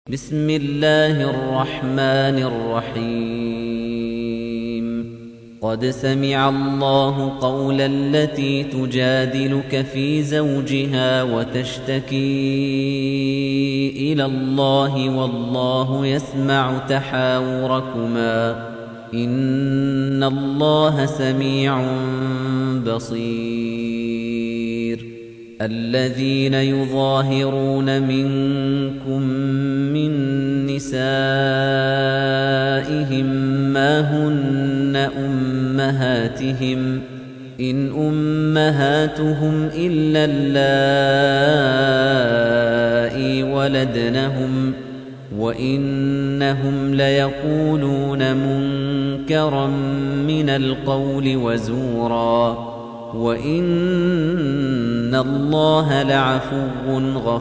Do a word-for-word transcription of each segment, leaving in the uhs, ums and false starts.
بسم الله الرحمن الرحيم قد سمع الله قول التي تجادلك في زوجها وتشتكي إلى الله والله يسمع تحاوركما إن الله سميع بصير الذين يظاهرون منكم من نسائهم ما هن أمهاتهم إن أمهاتهم إلا اللائي ولدنهم وإنهم ليقولون منكرا من القول وزورا وَإِنَّ اللَّهَ لَعَفُوٌّ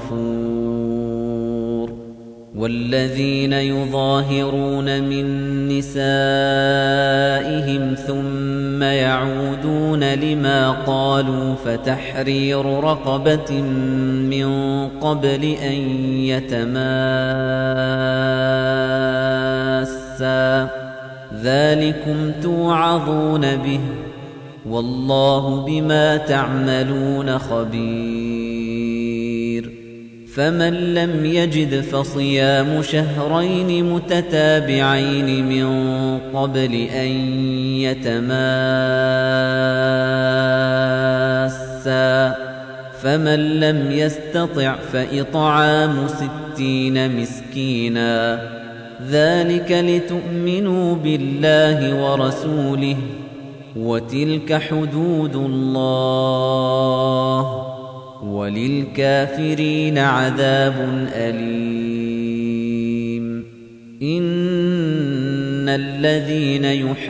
غَفُورٌ وَالَّذِينَ يُظَاهِرُونَ مِن نِّسَائِهِمْ ثُمَّ يَعُودُونَ لِمَا قَالُوا فَتَحْرِيرُ رَقَبَةٍ مِّن قَبْلِ أَن يَتَمَاسَّا ذَلِكُمْ تُوعَظُونَ بِهِ والله بما تعملون خبير فمن لم يجد فصيام شهرين متتابعين من قبل أن يتماسا فمن لم يستطع فإطعام ستين مسكينا ذلك لتؤمنوا بالله ورسوله وتلك حدود الله وللكافرين عذاب أليم إن الذين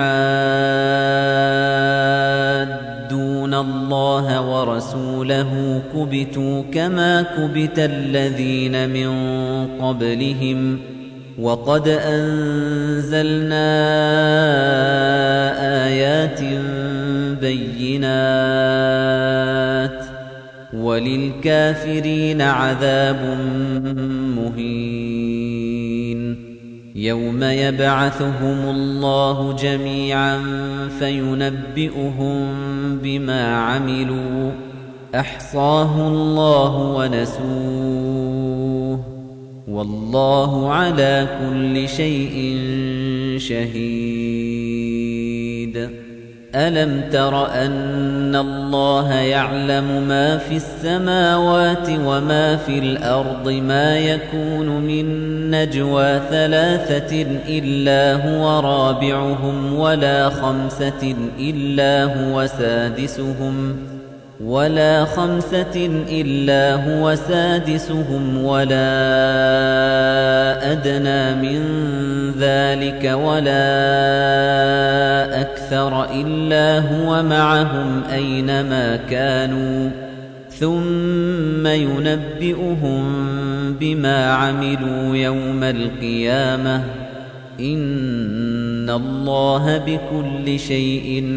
يحادون الله ورسوله كبتوا كما كبت الذين من قبلهم وقد أنزلنا آيات بينات وللكافرين عذاب مهين يوم يبعثهم الله جميعا فينبئهم بما عملوا أحصاه الله ونسوه والله على كل شيء شهيد ألم تر أن الله يعلم ما في السماوات وما في الأرض ما يكون من نجوى ثلاثة إلا هو رابعهم ولا خمسة إلا هو سادسهم ولا خمسة إلا هو سادسهم ولا أدنى من ذلك ولا أكثر إلا هو معهم أينما كانوا ثم ينبئهم بما عملوا يوم القيامة إن الله بكل شيء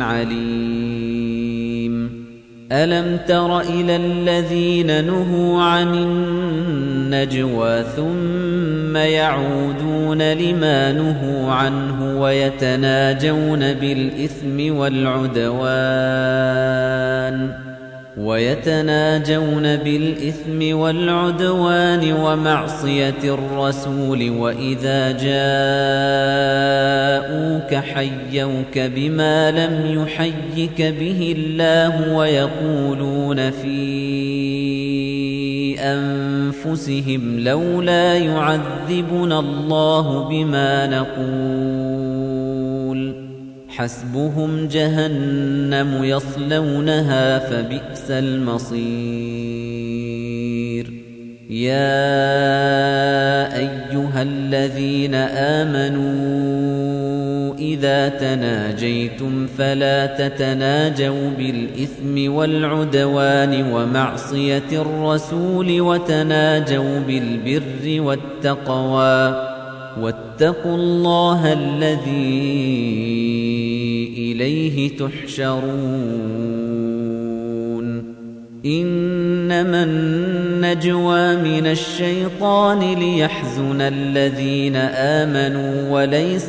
عليم ألم تر إلى الذين نهوا عن النجوى ثم يعودون لما نهوا عنه ويتناجون بالإثم والعدوان ويتناجون بالإثم والعدوان ومعصية الرسول وإذا جاءوك حيوك بما لم يحيك به الله ويقولون في أنفسهم لولا يعذبنا الله بما نقول حسبهم جهنم يصلونها فبئس المصير يا أيها الذين آمنوا إذا تناجيتم فلا تتناجوا بالإثم والعدوان ومعصية الرسول وتناجوا بالبر والتقوى واتقوا الله الذي إليه تحشرون إنما النجوى من الشيطان ليحزن الذين آمنوا وليس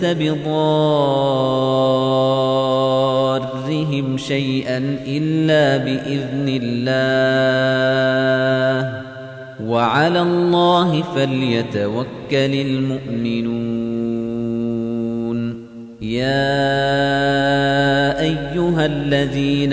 بضارهم شيئا إلا بإذن الله وعلى الله فليتوكل المؤمنون يا أيها الذين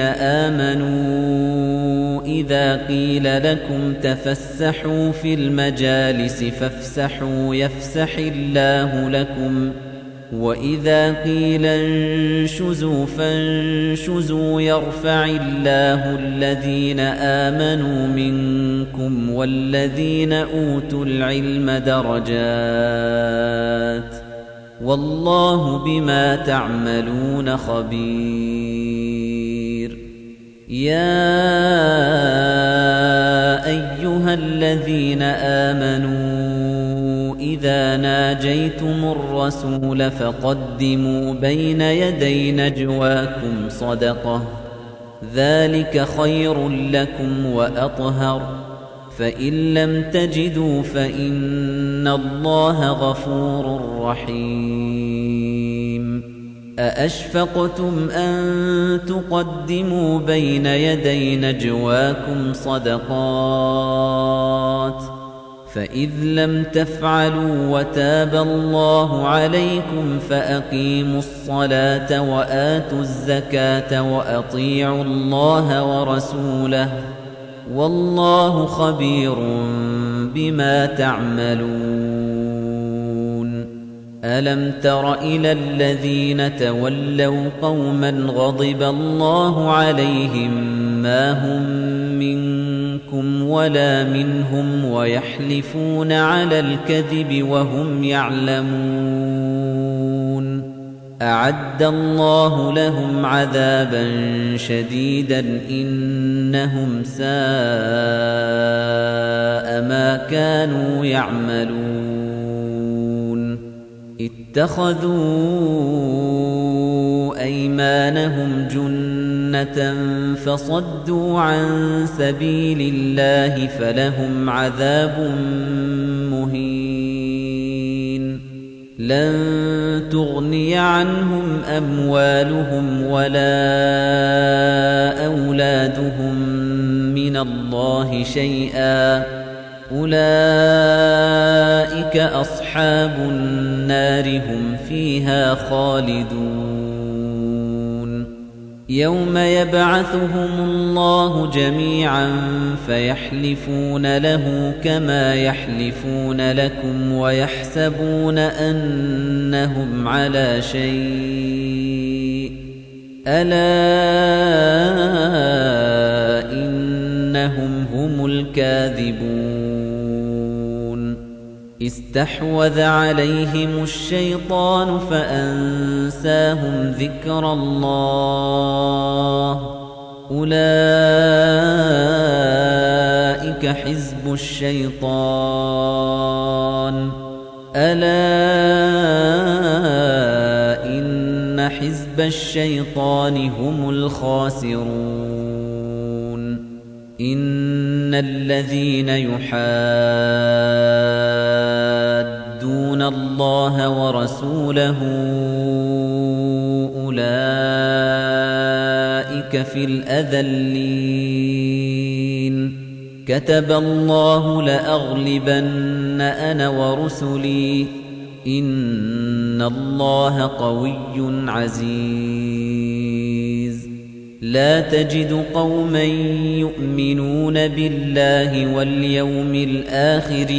آمنوا إذا قيل لكم تفسحوا في المجالس فافسحوا يفسح الله لكم وإذا قيل انشزوا فانشزوا يرفع الله الذين آمنوا منكم والذين أوتوا العلم درجات والله بما تعملون خبير يا أيها الذين آمنوا إذا ناجيتم الرسول فقدموا بين يدي نجواكم صدقة ذلك خير لكم وأطهر فإن لم تجدوا فإن الله غفور رحيم أأشفقتم أن تقدموا بين يدي نجواكم صدقات فإذ لم تفعلوا وتاب الله عليكم فأقيموا الصلاة وآتوا الزكاة وأطيعوا الله ورسوله والله خبير بما تعملون ألم تر إلى الذين تولوا قوما غضب الله عليهم ما هم منكم ولا منهم ويحلفون على الكذب وهم يعلمون أعد الله لهم عذابا شديدا إنهم ساء ما كانوا يعملون اتخذوا أيمانهم جنة فصدوا عن سبيل الله فلهم عذاب مهين لن تغني عنهم أموالهم ولا أولادهم من الله شيئا أولئك أصحاب النار هم فيها خالدون يوم يبعثهم الله جميعا فيحلفون له كما يحلفون لكم ويحسبون أنهم على شيء ألا إنهم هم الكاذبون استحوذ عليهم الشيطان فأنساهم ذكر الله أولئك حزب الشيطان ألا إن حزب الشيطان هم الخاسرون إن الذين يحادون الله ورسوله أولئك في الأذلين كتب الله لأغلبن أنا ورسلي إن الله قوي عزيز لا تجد قوما يؤمنون بالله واليوم الآخر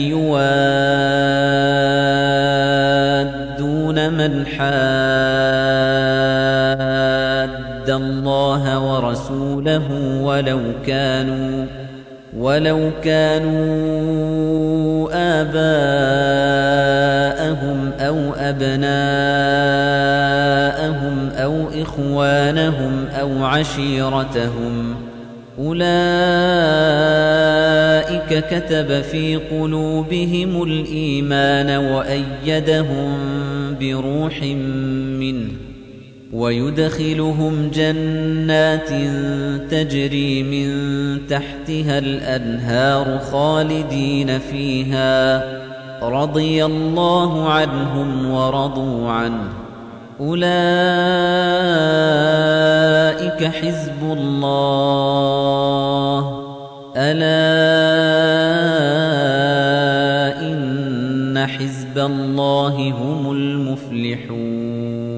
يوادون من حاد الله ورسوله ولو كانوا ولو كانوا آباءهم أو أبناءهم أو إخوانهم أو عشيرتهم أولئك كتب في قلوبهم الإيمان وأيدهم بروح منه ويدخلهم جنات تجري من تحتها الأنهار خالدين فيها رضي الله عنهم ورضوا عنه أولئك حزب الله ألا إن حزب الله هم المفلحون